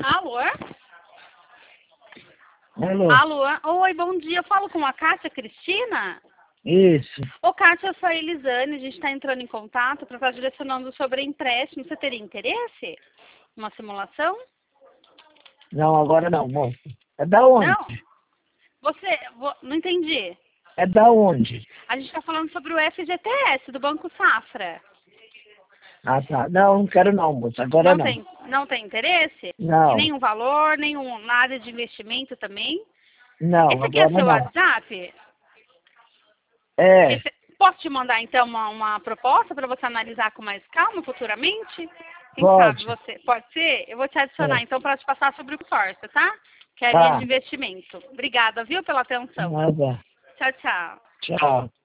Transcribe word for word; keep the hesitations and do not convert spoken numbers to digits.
Alô? Alô? Alô? Oi, bom dia. Eu falo com a Kátia Cristina? Isso. Ô, Kátia, eu sou a Elisane. A gente está entrando em contato para estar direcionando sobre empréstimo. Você teria interesse? Uma simulação? Não, agora não, moça. É da onde? Não? Você... vo- Não entendi. É da onde? A gente está falando sobre o F G T S, do Banco Safra. Ah, tá. Não, não quero não, moça. Agora Não não. tem, não tem interesse? Não. E nenhum valor, nenhum nada de investimento também? Não, Esse aqui é agora seu não. WhatsApp? É. Esse- Posso te mandar, então, uma, uma proposta para você analisar com mais calma futuramente? Quem Pode. sabe você... Pode ser? Eu vou te adicionar, É. então, para te passar sobre o consórcio, tá? Que é a linha Tá. de investimento. Obrigada, viu, pela atenção. Nada. Tchau, tchau. Tchau.